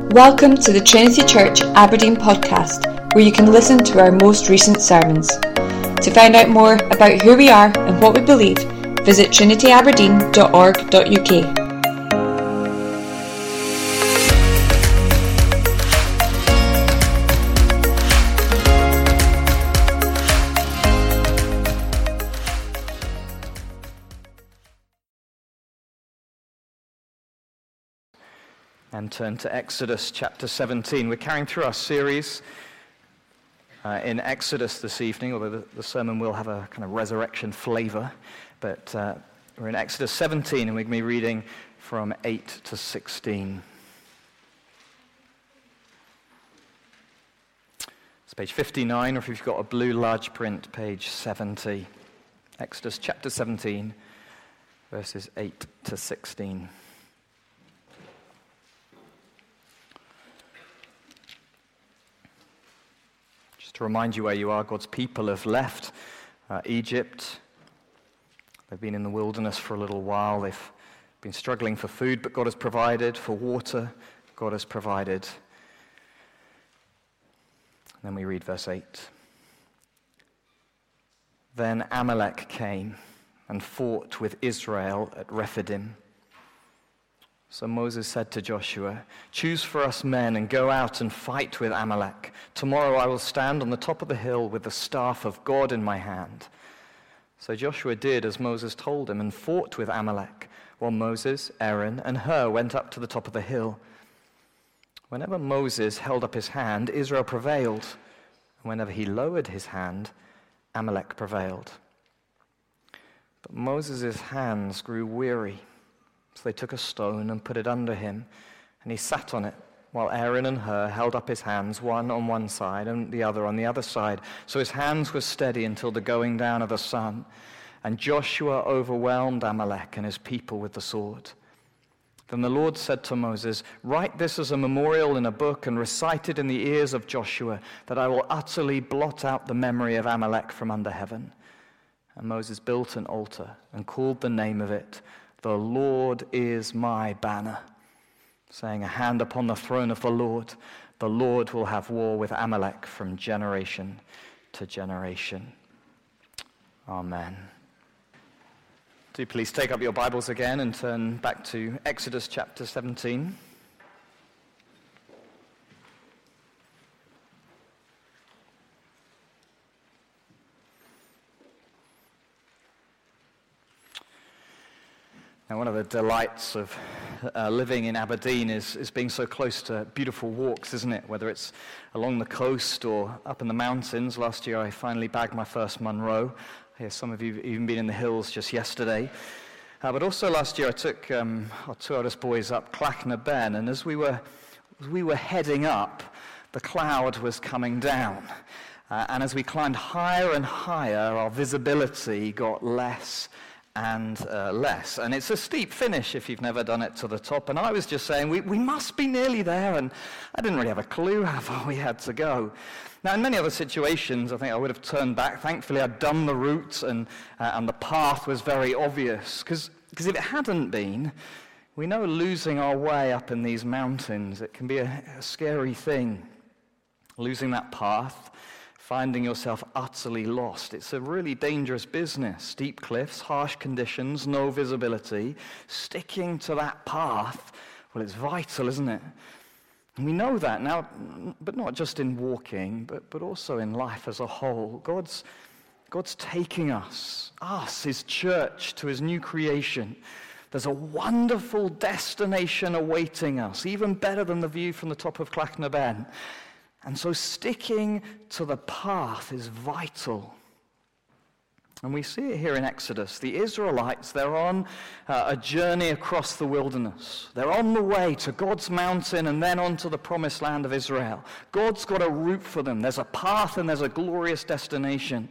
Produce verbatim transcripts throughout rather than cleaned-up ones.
Welcome to the Trinity Church Aberdeen podcast, where you can listen to our most recent sermons. To find out more about who we are and what we believe, visit trinity aberdeen dot org dot U K. And turn to Exodus chapter seventeen. We're carrying through our series uh, in Exodus this evening, although the, the sermon will have a kind of resurrection flavor. But uh, we're in Exodus seventeen, and we're going to be reading from eight to sixteen. It's page fifty-nine, or if you've got a blue large print, page seventy. Exodus chapter seventeen, verses eight to sixteen. To remind you where you are, God's people have left uh, Egypt. They've been in the wilderness for a little while. They've been struggling for food, but God has provided. For water, God has provided. And then we read verse eight. Then Amalek came and fought with Israel at Rephidim. So Moses said to Joshua, "Choose for us men and go out and fight with Amalek. Tomorrow I will stand on the top of the hill with the staff of God in my hand." So Joshua did as Moses told him and fought with Amalek, while Moses, Aaron, and Hur went up to the top of the hill. Whenever Moses held up his hand, Israel prevailed. And whenever he lowered his hand, Amalek prevailed. But Moses' hands grew weary. So they took a stone and put it under him, and he sat on it, while Aaron and Hur held up his hands, one on one side and the other on the other side. So his hands were steady until the going down of the sun. And Joshua overwhelmed Amalek and his people with the sword. Then the Lord said to Moses, "Write this as a memorial in a book and recite it in the ears of Joshua, that I will utterly blot out the memory of Amalek from under heaven." And Moses built an altar and called the name of it, "The Lord is my banner," saying, "A hand upon the throne of the Lord. The Lord will have war with Amalek from generation to generation." Amen. Do please take up your Bibles again and turn back to Exodus chapter seventeen. Now, one of the delights of uh, living in Aberdeen is, is being so close to beautiful walks, isn't it? Whether it's along the coast or up in the mountains. Last year I finally bagged my first Munro. I hear some of you have even been in the hills just yesterday. Uh, but also last year I took um, our two eldest boys up Clachna Ben, and as we were, as we were heading up, the cloud was coming down. Uh, and as we climbed higher and higher, our visibility got less and uh, less. And it's a steep finish if you've never done it to the top. And I was just saying, we, we must be nearly there, and I didn't really have a clue how far we had to go. Now, in many other situations, I think I would have turned back. Thankfully, I'd done the route, and, uh, and the path was very obvious. Because if it hadn't been, we know losing our way up in these mountains, it can be a, a scary thing. Losing that path, finding yourself utterly lost. It's a really dangerous business. Steep cliffs, harsh conditions, no visibility. Sticking to that path, well, it's vital, isn't it? And we know that now, but not just in walking, but, but also in life as a whole. God's, God's taking us, us, his church, to his new creation. There's a wonderful destination awaiting us, even better than the view from the top of Clachna Ben. And so sticking to the path is vital. And we see it here in Exodus. The Israelites, they're on uh, a journey across the wilderness. They're on the way to God's mountain and then onto the promised land of Israel. God's got a route for them. There's a path and there's a glorious destination.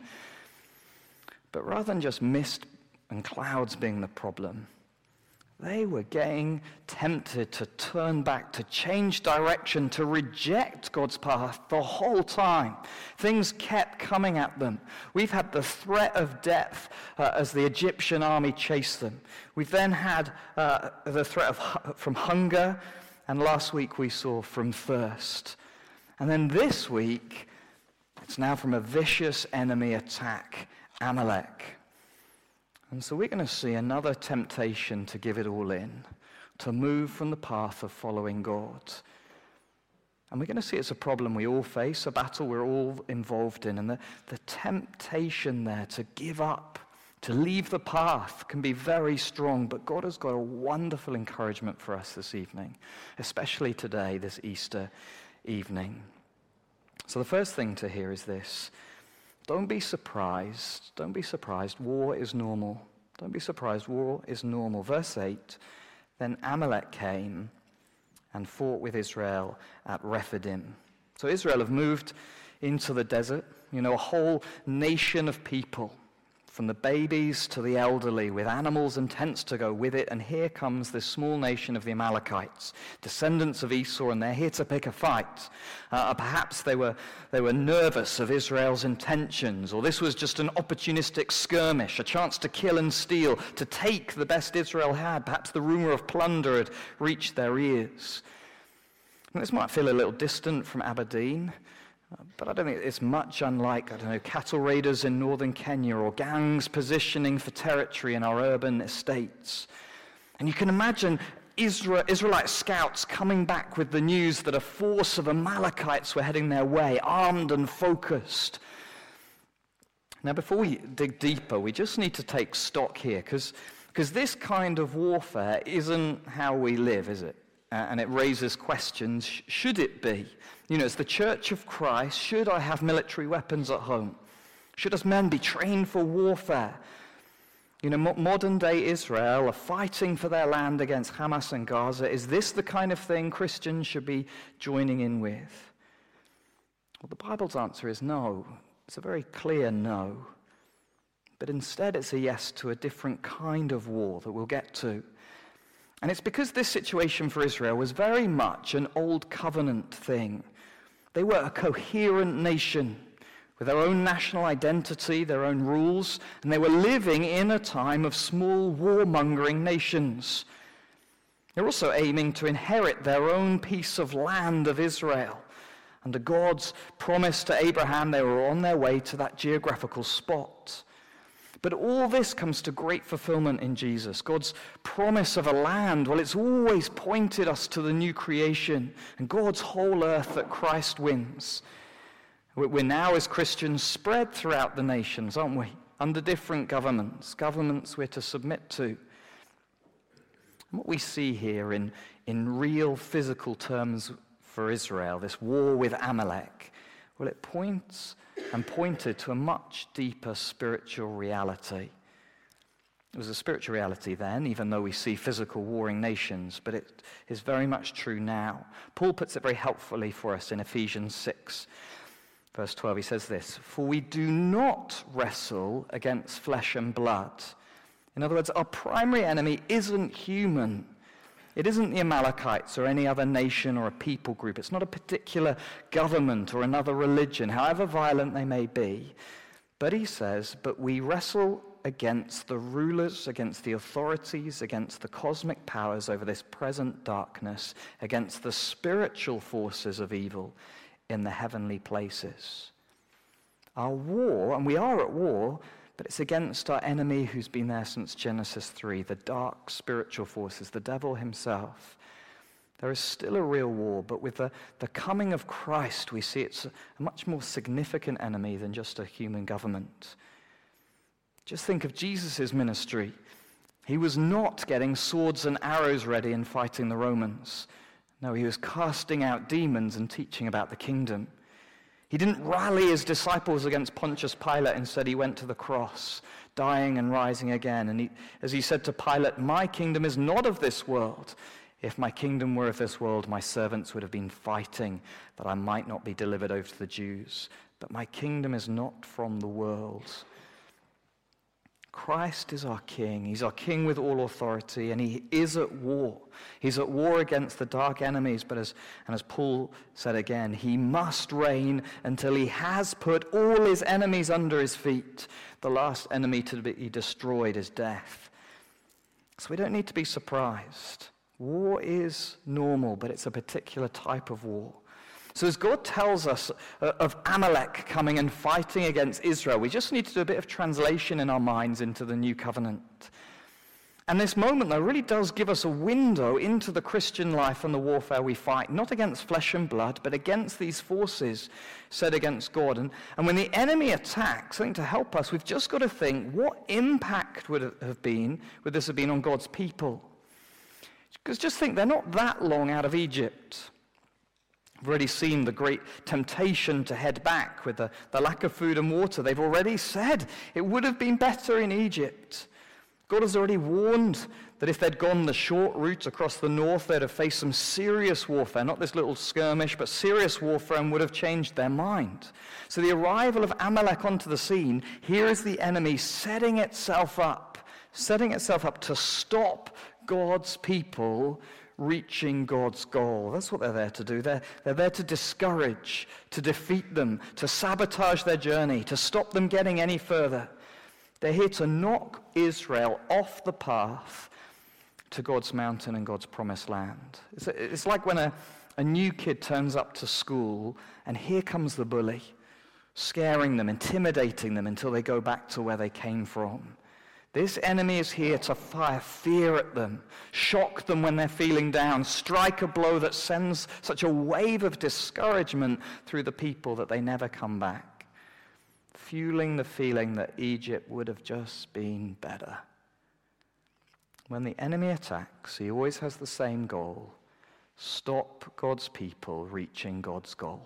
But rather than just mist and clouds being the problem, they were getting tempted to turn back, to change direction, to reject God's path the whole time. Things kept coming at them. We've had the threat of death uh, as the Egyptian army chased them. We've then had uh, the threat of hu- from hunger And last week we saw from thirst. And then this week, it's now from a vicious enemy attack, Amalek. And so we're going to see another temptation to give it all in, to move from the path of following God. And we're going to see it's a problem we all face, a battle we're all involved in. And the, the temptation there to give up, to leave the path can be very strong. But God has got a wonderful encouragement for us this evening, especially today, this Easter evening. So the first thing to hear is this. Don't be surprised. Don't be surprised. War is normal. Don't be surprised. War is normal. Verse eight, then Amalek came and fought with Israel at Rephidim. So Israel have moved into the desert, you know, a whole nation of people, from the babies to the elderly, with animals and tents to go with it. And here comes this small nation of the Amalekites, descendants of Esau, and they're here to pick a fight. Uh, perhaps they were, they were nervous of Israel's intentions, or this was just an opportunistic skirmish, a chance to kill and steal, to take the best Israel had. Perhaps the rumor of plunder had reached their ears. And this might feel a little distant from Aberdeen, but I don't think it's much unlike, I don't know, cattle raiders in northern Kenya or gangs positioning for territory in our urban estates. And you can imagine Israel, Israelite scouts coming back with the news that a force of Amalekites were heading their way, armed and focused. Now, before we dig deeper, we just need to take stock here, because because this kind of warfare isn't how we live, is it? Uh, and it raises questions. Sh- should it be? You know, as the Church of Christ, should I have military weapons at home? Should us men be trained for warfare? You know, mo- modern-day Israel are fighting for their land against Hamas and Gaza. Is this the kind of thing Christians should be joining in with? Well, the Bible's answer is no. It's a very clear no. But instead, it's a yes to a different kind of war that we'll get to. And it's because this situation for Israel was very much an old covenant thing. They were a coherent nation with their own national identity, their own rules, and they were living in a time of small warmongering nations. They're also aiming to inherit their own piece of land of Israel. Under God's promise to Abraham, they were on their way to that geographical spot. But all this comes to great fulfillment in Jesus. God's promise of a land, well, it's always pointed us to the new creation and God's whole earth that Christ wins. We're now, as Christians, spread throughout the nations, aren't we? Under different governments, governments we're to submit to. And what we see here in, in real physical terms for Israel, this war with Amalek, well, it points and pointed to a much deeper spiritual reality. It was a spiritual reality then, even though we see physical warring nations, but it is very much true now. Paul puts it very helpfully for us in Ephesians six, verse twelve. He says this, "For we do not wrestle against flesh and blood." In other words, our primary enemy isn't human. It isn't the Amalekites or any other nation or a people group. It's not a particular government or another religion, however violent they may be. But he says, but we wrestle against the rulers, against the authorities, against the cosmic powers over this present darkness, against the spiritual forces of evil in the heavenly places. Our war, and we are at war, but it's against our enemy who's been there since Genesis three, the dark spiritual forces, the devil himself. There is still a real war, but with the, the coming of Christ, we see it's a much more significant enemy than just a human government. Just think of Jesus' ministry. He was not getting swords and arrows ready and fighting the Romans. No, he was casting out demons and teaching about the kingdom. He didn't rally his disciples against Pontius Pilate. Instead, he went to the cross, dying and rising again. And he, as he said to Pilate, "My kingdom is not of this world. If my kingdom were of this world, my servants would have been fighting that I might not be delivered over to the Jews. But my kingdom is not from the world." Christ is our king. He's our king with all authority, and he is at war. He's at war against the dark enemies, but as, and as Paul said again, he must reign until he has put all his enemies under his feet. The last enemy to be destroyed is death. So we don't need to be surprised. War is normal, but it's a particular type of war. So as God tells us of Amalek coming and fighting against Israel, we just need to do a bit of translation in our minds into the new covenant. And this moment, though, really does give us a window into the Christian life and the warfare we fight, not against flesh and blood, but against these forces set against God. And, and when the enemy attacks, I think to help us, we've just got to think, what impact would it have been, would this have been on God's people? Because just think, they're not that long out of Egypt. We've already seen the great temptation to head back with the, the lack of food and water. They've already said it would have been better in Egypt. God has already warned that if they'd gone the short route across the north, they'd have faced some serious warfare, not this little skirmish, but serious warfare, and would have changed their mind. So the arrival of Amalek onto the scene, here is the enemy setting itself up, setting itself up to stop God's people reaching God's goal. That's what they're there to do. They're, they're there to discourage, to defeat them, to sabotage their journey, to stop them getting any further. They're here to knock Israel off the path to God's mountain and God's promised land. It's, it's like when a, a new kid turns up to school and here comes the bully, scaring them, intimidating them until they go back to where they came from. This enemy is here to fire fear at them, shock them when they're feeling down, strike a blow that sends such a wave of discouragement through the people that they never come back, fueling the feeling that Egypt would have just been better. When the enemy attacks, he always has the same goal: stop God's people reaching God's goal.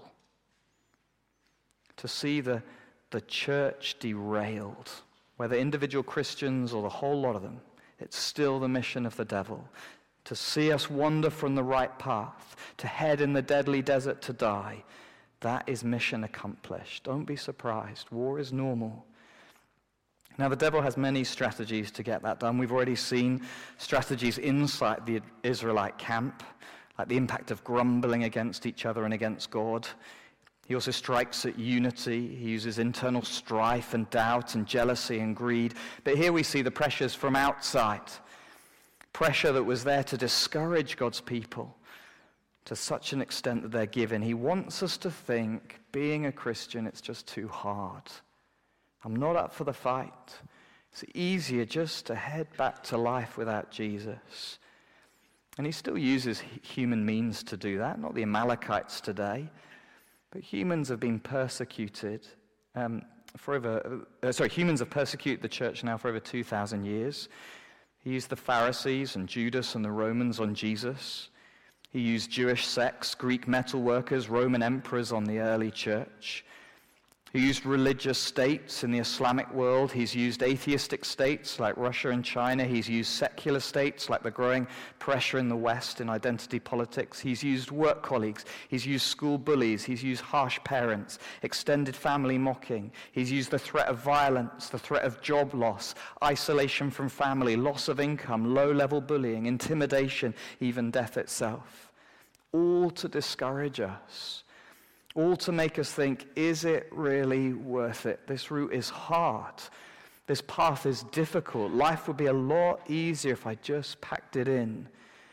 To see the, the church derailed, whether individual Christians or the whole lot of them, it's still the mission of the devil. To see us wander from the right path, to head in the deadly desert to die, that is mission accomplished. Don't be surprised. War is normal. Now, the devil has many strategies to get that done. We've already seen strategies inside the Israelite camp, like the impact of grumbling against each other and against God. He also strikes at unity. He uses internal strife and doubt and jealousy and greed. But here we see the pressures from outside. Pressure that was there to discourage God's people to such an extent that they're given. He wants us to think, being a Christian, it's just too hard. I'm not up for the fight. It's easier just to head back to life without Jesus. And he still uses human means to do that, not the Amalekites today. But humans have been persecuted um, for over, uh, sorry, humans have persecuted the church now for over two thousand years. He used the Pharisees and Judas and the Romans on Jesus. He used Jewish sects, Greek metal workers, Roman emperors on the early church. He used religious states in the Islamic world. He's used atheistic states like Russia and China. He's used secular states like the growing pressure in the West in identity politics. He's used work colleagues. He's used school bullies. He's used harsh parents, extended family mocking. He's used the threat of violence, the threat of job loss, isolation from family, loss of income, low-level bullying, intimidation, even death itself. All to discourage us. All to make us think, is it really worth it? This route is hard. This path is difficult. Life would be a lot easier if I just packed it in.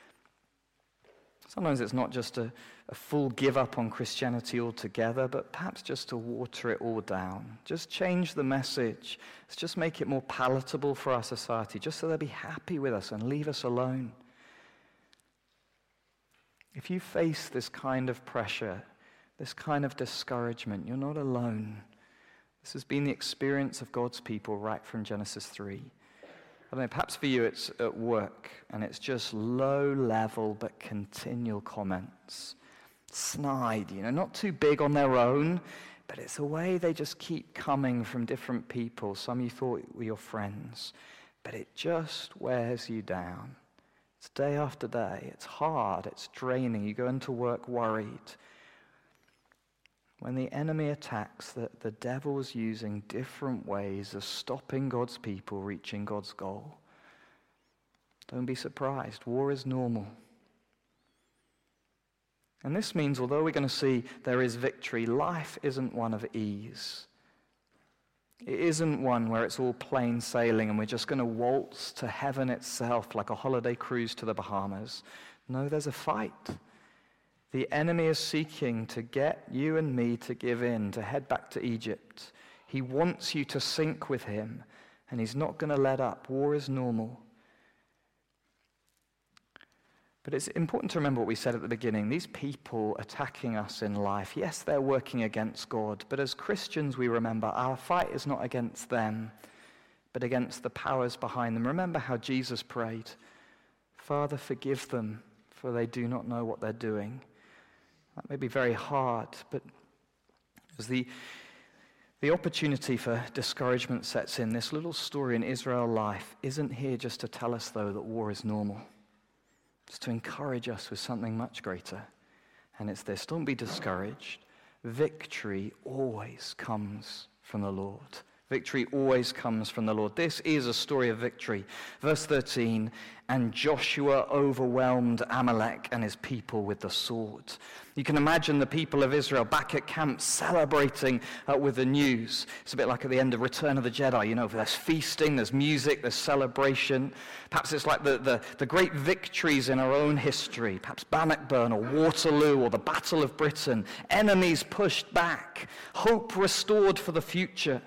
Sometimes it's not just a, a full give up on Christianity altogether, but perhaps just to water it all down. Just change the message. Let's just make it more palatable for our society, just so they'll be happy with us and leave us alone. If you face this kind of pressure, this kind of discouragement, you're not alone. This has been the experience of God's people right from Genesis three. I don't know, perhaps for you it's at work, and it's just low-level but continual comments. Snide, you know, not too big on their own, but it's a way they just keep coming from different people. Some you thought were your friends, but it just wears you down. It's day after day. It's hard. It's draining. You go into work worried. When the enemy attacks, the, the devil's using different ways of stopping God's people reaching God's goal. Don't be surprised. War is normal. And this means, although we're going to see there is victory, life isn't one of ease. It isn't one where it's all plain sailing and we're just going to waltz to heaven itself like a holiday cruise to the Bahamas. No, there's a fight. The enemy is seeking to get you and me to give in, to head back to Egypt. He wants you to sink with him, and he's not going to let up. War is normal. But it's important to remember what we said at the beginning. These people attacking us in life, yes, they're working against God, but as Christians we remember our fight is not against them, but against the powers behind them. Remember how Jesus prayed, Father, forgive them, for they do not know what they're doing. That may be very hard, but as the, the opportunity for discouragement sets in, this little story in Israel life isn't here just to tell us, though, that war is normal. It's to encourage us with something much greater. And it's this: don't be discouraged. Victory always comes from the Lord. Victory always comes from the Lord. This is a story of victory. Verse thirteen, and Joshua overwhelmed Amalek and his people with the sword. You can imagine the people of Israel back at camp celebrating uh, with the news. It's a bit like at the end of Return of the Jedi. You know, there's feasting, there's music, there's celebration. Perhaps it's like the, the, the great victories in our own history. Perhaps Bannockburn or Waterloo or the Battle of Britain. Enemies pushed back. Hope restored for the future.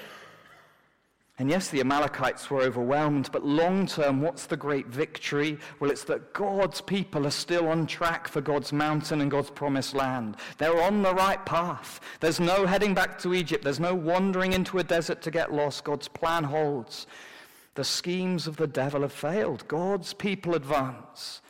And yes, the Amalekites were overwhelmed, but long-term, what's the great victory? Well, it's that God's people are still on track for God's mountain and God's promised land. They're on the right path. There's no heading back to Egypt. There's no wandering into a desert to get lost. God's plan holds. The schemes of the devil have failed. God's people advance.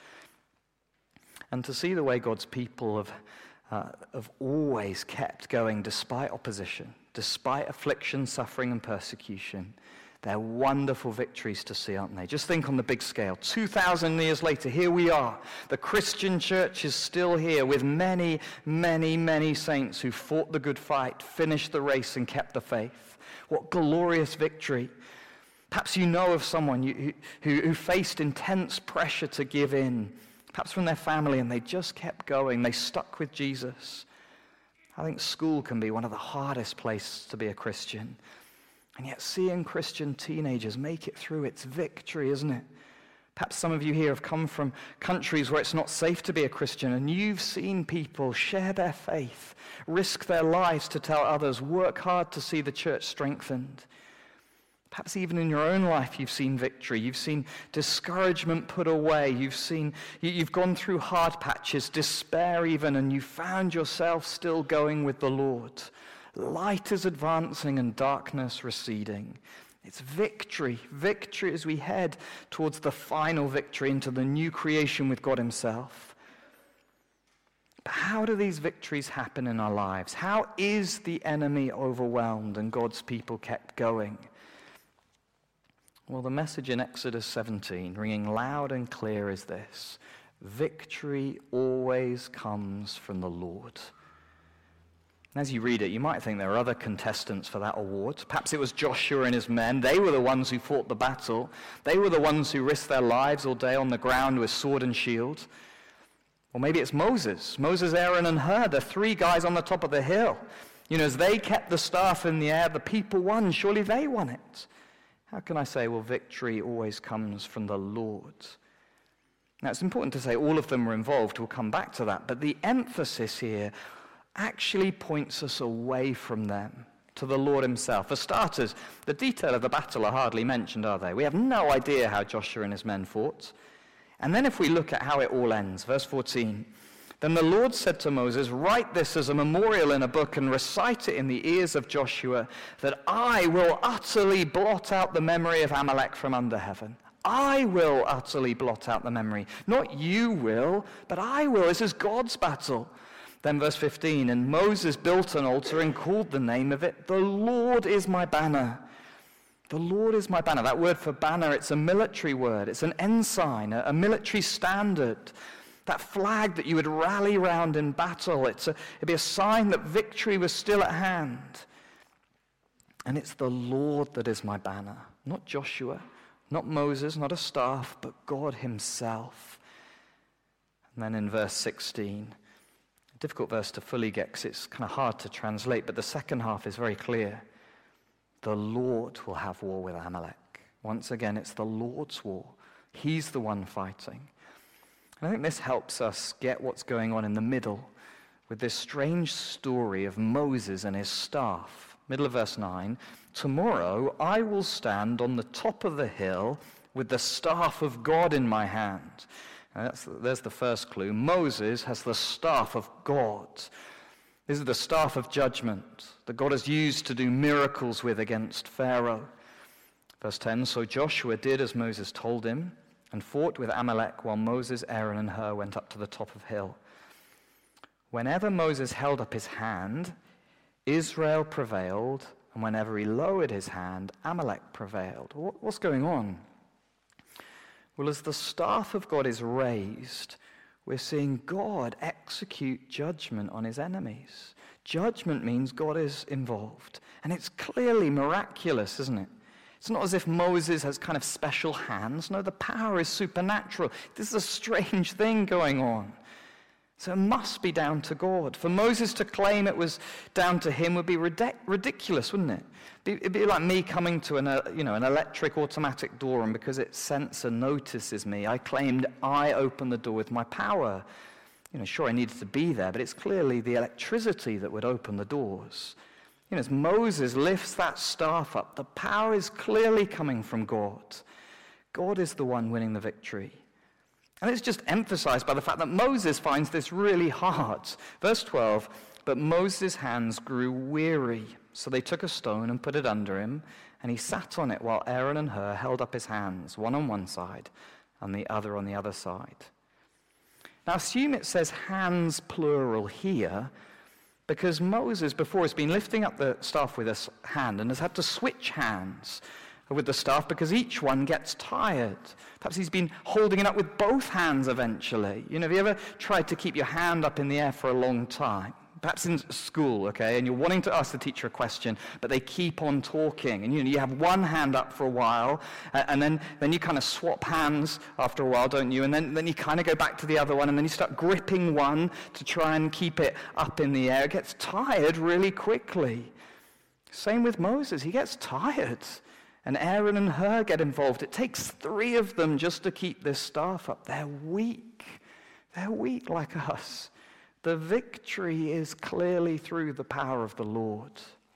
And to see the way God's people have, uh, have always kept going despite opposition, despite affliction, suffering, and persecution, they're wonderful victories to see, aren't they? Just think on the big scale. two thousand years later, here we are. The Christian church is still here with many, many, many saints who fought the good fight, finished the race, and kept the faith. What glorious victory. Perhaps you know of someone who, who, who faced intense pressure to give in, perhaps from their family, and they just kept going. They stuck with Jesus. I think school can be one of the hardest places to be a Christian. And yet seeing Christian teenagers make it through, it's victory, isn't it? Perhaps some of you here have come from countries where it's not safe to be a Christian, and you've seen people share their faith, risk their lives to tell others, work hard to see the church strengthened. Perhaps even in your own life you've seen victory. You've seen discouragement put away. You've seen, you've gone through hard patches, despair even, and you found yourself still going with the Lord. Light is advancing and darkness receding. It's victory, victory as we head towards the final victory into the new creation with God himself. But how do these victories happen in our lives? How is the enemy overwhelmed and God's people kept going? Well, the message in Exodus seventeen, ringing loud and clear, is this: victory always comes from the Lord. And as you read it, you might think there are other contestants for that award. Perhaps it was Joshua and his men. They were the ones who fought the battle. They were the ones who risked their lives all day on the ground with sword and shield. Or maybe it's Moses. Moses, Aaron, and Hur, the three guys on the top of the hill. You know, as they kept the staff in the air, the people won. Surely they won it. How can I say, well, victory always comes from the Lord? Now, it's important to say all of them were involved. We'll come back to that. But the emphasis here actually points us away from them to the Lord himself. For starters, the detail of the battle are hardly mentioned, are they? We have no idea how Joshua and his men fought. And then if we look at how it all ends, verse fourteen, then the Lord said to Moses, write this as a memorial in a book and recite it in the ears of Joshua, that I will utterly blot out the memory of Amalek from under heaven. I will utterly blot out the memory. Not you will, but I will. This is God's battle. Then verse fifteen, and Moses built an altar and called the name of it, the Lord is my banner. The Lord is my banner. That word for banner, it's a military word. It's an ensign, a, a military standard. That flag that you would rally round in battle. It's a, it'd be a sign that victory was still at hand. And it's the Lord that is my banner. Not Joshua, not Moses, not a staff, but God himself. And then in verse sixteen, a difficult verse to fully get because it's kind of hard to translate, but the second half is very clear. The Lord will have war with Amalek. Once again, it's the Lord's war. He's the one fighting. And I think this helps us get what's going on in the middle with this strange story of Moses and his staff. Middle of verse nine, tomorrow I will stand on the top of the hill with the staff of God in my hand. And that's, there's the first clue. Moses has the staff of God. This is the staff of judgment that God has used to do miracles with against Pharaoh. Verse ten, so Joshua did as Moses told him and fought with Amalek while Moses, Aaron, and Hur went up to the top of the hill. Whenever Moses held up his hand, Israel prevailed, and whenever he lowered his hand, Amalek prevailed. What's going on? Well, as the staff of God is raised, we're seeing God execute judgment on his enemies. Judgment means God is involved, and it's clearly miraculous, isn't it? It's not as if Moses has kind of special hands. No, the power is supernatural. This is a strange thing going on. So it must be down to God. For Moses to claim it was down to him would be ridic- ridiculous, wouldn't it? It'd be like me coming to an, uh, you know, an electric automatic door, and because its sensor notices me, I claimed I opened the door with my power. You know, sure, I needed to be there, but it's clearly the electricity that would open the doors. You know, as Moses lifts that staff up, the power is clearly coming from God. God is the one winning the victory. And it's just emphasized by the fact that Moses finds this really hard. Verse twelve, but Moses' hands grew weary, so they took a stone and put it under him, and he sat on it while Aaron and Hur held up his hands, one on one side and the other on the other side. Now assume it says hands plural here, because Moses before has been lifting up the staff with his hand and has had to switch hands with the staff because each one gets tired. Perhaps he's been holding it up with both hands eventually. You know, have you ever tried to keep your hand up in the air for a long time? Perhaps in school, okay, and you're wanting to ask the teacher a question, but they keep on talking. And you know, you have one hand up for a while, uh, and then, then you kind of swap hands after a while, don't you? And then, then you kind of go back to the other one, and then you start gripping one to try and keep it up in the air. It gets tired really quickly. Same with Moses. He gets tired. And Aaron and Hur get involved. It takes three of them just to keep this staff up. They're weak. They're weak like us. The victory is clearly through the power of the Lord.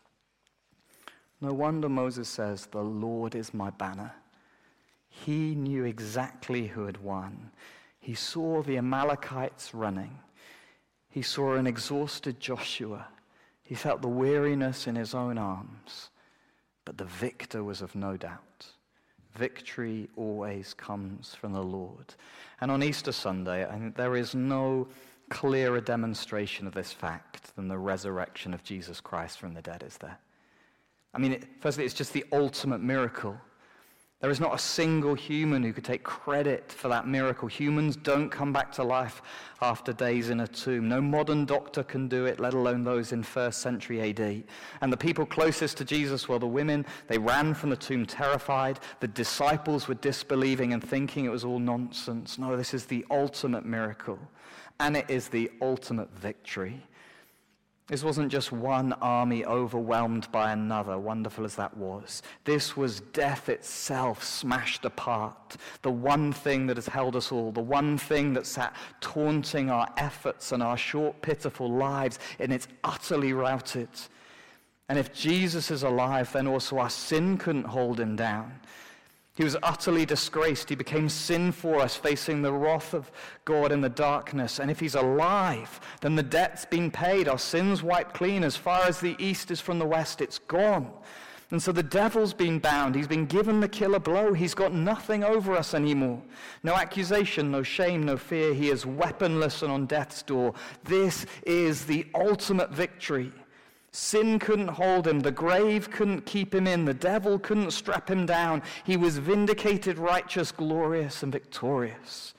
No wonder Moses says, the Lord is my banner. He knew exactly who had won. He saw the Amalekites running. He saw an exhausted Joshua. He felt the weariness in his own arms. But the victor was of no doubt. Victory always comes from the Lord. And on Easter Sunday, I think there is no clearer demonstration of this fact than the resurrection of Jesus Christ from the dead, is there? I mean, it, firstly, it's just the ultimate miracle. There is not a single human who could take credit for that miracle. Humans don't come back to life after days in a tomb. No modern doctor can do it, let alone those in first century A D. And the people closest to Jesus were the women. They ran from the tomb terrified. The disciples were disbelieving and thinking it was all nonsense. No, this is the ultimate miracle. And it is the ultimate victory. This wasn't just one army overwhelmed by another, wonderful as that was. This was death itself smashed apart. The one thing that has held us all, the one thing that sat taunting our efforts and our short, pitiful lives, and it's utterly routed. And if Jesus is alive, then also our sin couldn't hold him down. He was utterly disgraced. He became sin for us, facing the wrath of God in the darkness. And if he's alive, then the debt's been paid. Our sin's wiped clean. As far as the east is from the west, it's gone. And so the devil's been bound. He's been given the killer blow. He's got nothing over us anymore. No accusation, no shame, no fear. He is weaponless and on death's door. This is the ultimate victory. Sin couldn't hold him. The grave couldn't keep him in. The devil couldn't strap him down. He was vindicated, righteous, glorious, and victorious.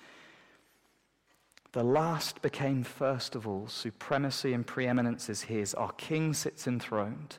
The last became first of all. Supremacy and preeminence is his. Our king sits enthroned.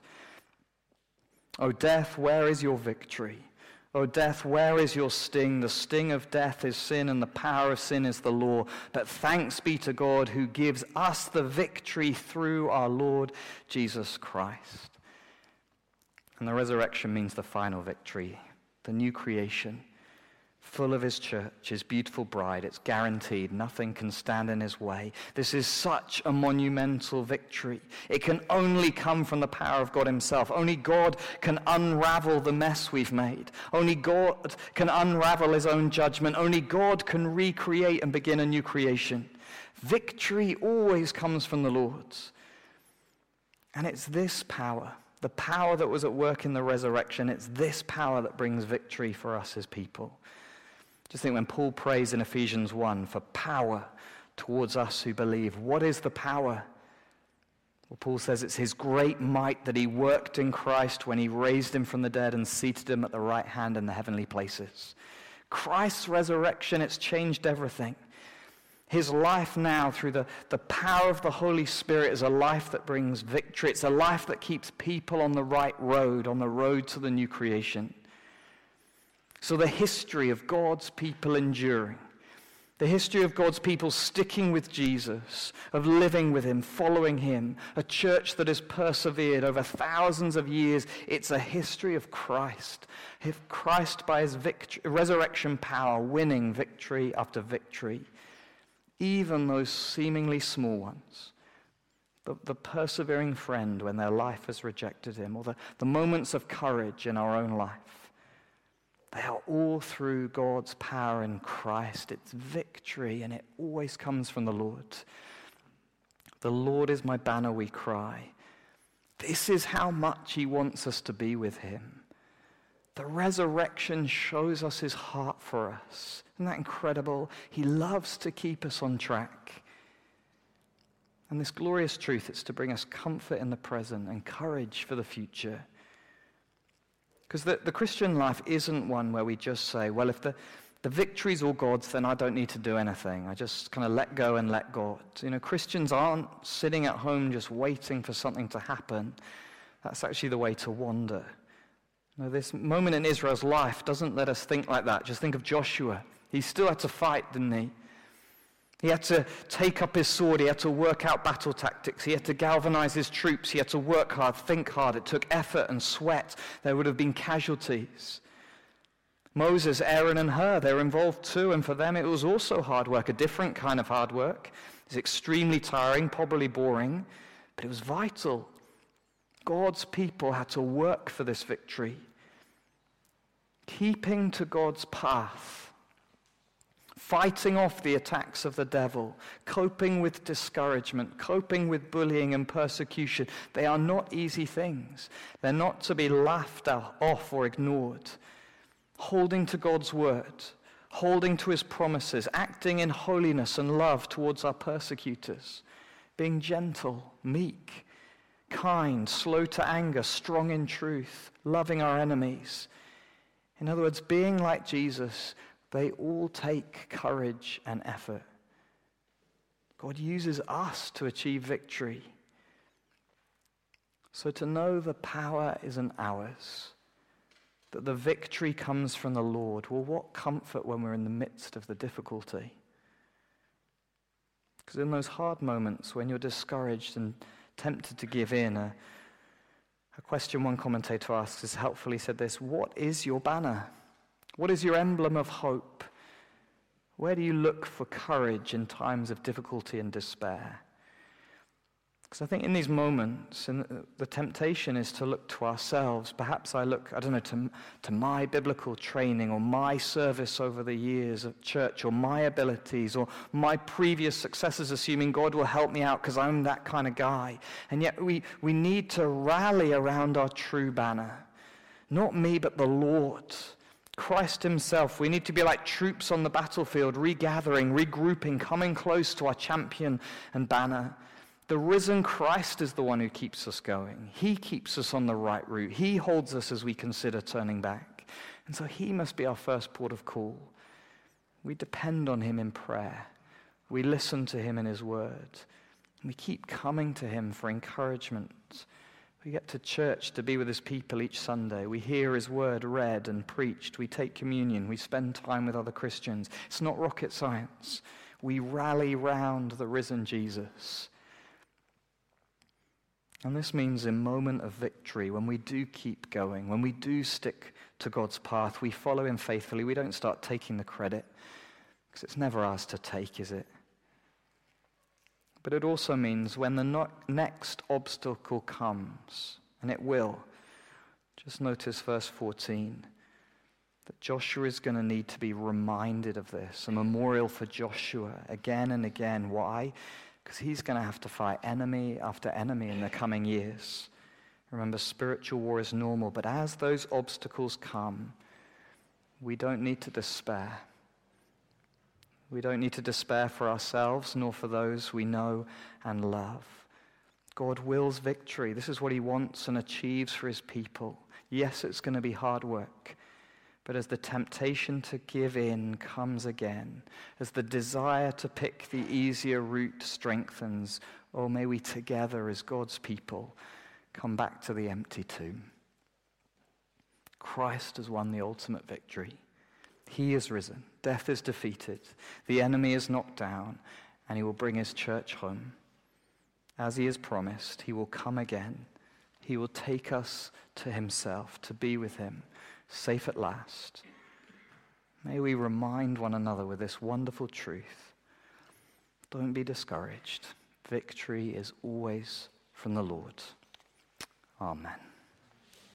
O death, where is your victory? O death, where is your sting? The sting of death is sin, and the power of sin is the law. But thanks be to God who gives us the victory through our Lord Jesus Christ. And the resurrection means the final victory, the new creation, full of his church, his beautiful bride. It's guaranteed. Nothing can stand in his way. This is such a monumental victory. It can only come from the power of God himself. Only God can unravel the mess we've made. Only God can unravel his own judgment. Only God can recreate and begin a new creation. Victory always comes from the Lord. And it's this power, the power that was at work in the resurrection, it's this power that brings victory for us as people. Just think when Paul prays in Ephesians one for power towards us who believe, what is the power? Well, Paul says it's his great might that he worked in Christ when he raised him from the dead and seated him at the right hand in the heavenly places. Christ's resurrection, it's changed everything. His life now, through the, the power of the Holy Spirit, is a life that brings victory. It's a life that keeps people on the right road, on the road to the new creation. So the history of God's people enduring, the history of God's people sticking with Jesus, of living with him, following him, a church that has persevered over thousands of years, it's a history of Christ. If Christ, by his victory, resurrection power, winning victory after victory, even those seemingly small ones, the, the persevering friend when their life has rejected him, or the, the moments of courage in our own life, they are all through God's power in Christ. It's victory, and it always comes from the Lord. The Lord is my banner, we cry. This is how much he wants us to be with him. The resurrection shows us his heart for us. Isn't that incredible? He loves to keep us on track. And this glorious truth is to bring us comfort in the present and courage for the future. Because the, the Christian life isn't one where we just say, well, if the, the victory's all God's, then I don't need to do anything. I just kind of let go and let God. You know, Christians aren't sitting at home just waiting for something to happen. That's actually the way to wander. You know, this moment in Israel's life doesn't let us think like that. Just think of Joshua. He still had to fight, didn't he? He had to take up his sword. He had to work out battle tactics. He had to galvanize his troops. He had to work hard, think hard. It took effort and sweat. There would have been casualties. Moses, Aaron, and Hur, they were involved too, and for them it was also hard work, a different kind of hard work. It was extremely tiring, probably boring, but it was vital. God's people had to work for this victory. Keeping to God's path, fighting off the attacks of the devil, coping with discouragement, coping with bullying and persecution. They are not easy things. They're not to be laughed off or ignored. Holding to God's word, holding to his promises, acting in holiness and love towards our persecutors, being gentle, meek, kind, slow to anger, strong in truth, loving our enemies. In other words, being like Jesus, they all take courage and effort. God uses us to achieve victory. So to know the power isn't ours, that the victory comes from the Lord, well, what comfort when we're in the midst of the difficulty. Because in those hard moments when you're discouraged and tempted to give in, a, a question one commentator asks is helpfully said this: what is your banner? What is your emblem of hope? Where do you look for courage in times of difficulty and despair? Because I think in these moments, and the temptation is to look to ourselves. Perhaps I look, I don't know, to, to my biblical training or my service over the years of church or my abilities or my previous successes, assuming God will help me out because I'm that kind of guy. And yet we, we need to rally around our true banner. Not me, but the Lord. Christ himself. We need to be like troops on the battlefield, regathering, regrouping, coming close to our champion and banner. The risen Christ is the one who keeps us going. He keeps us on the right route. He holds us as we consider turning back. And so he must be our first port of call. We depend on him in prayer. We listen to him in his word. We keep coming to him for encouragement. We get to church to be with his people each Sunday. We hear his word read and preached. We take communion. We spend time with other Christians. It's not rocket science. We rally round the risen Jesus. And this means in moment of victory, when we do keep going, when we do stick to God's path, we follow him faithfully, we don't start taking the credit, because it's never ours to take, is it? But it also means when the no- next obstacle comes, and it will, just notice verse fourteen, that Joshua is going to need to be reminded of this, a memorial for Joshua again and again. Why? Because he's going to have to fight enemy after enemy in the coming years. Remember, spiritual war is normal, but as those obstacles come, we don't need to despair. We don't need to despair for ourselves, nor for those we know and love. God wills victory. This is what he wants and achieves for his people. Yes, it's going to be hard work. But as the temptation to give in comes again, as the desire to pick the easier route strengthens, oh, may we together as God's people come back to the empty tomb. Christ has won the ultimate victory. He is risen. Death is defeated. The enemy is knocked down, and he will bring his church home. As he has promised, he will come again. He will take us to himself, to be with him, safe at last. May we remind one another with this wonderful truth. Don't be discouraged. Victory is always from the Lord. Amen.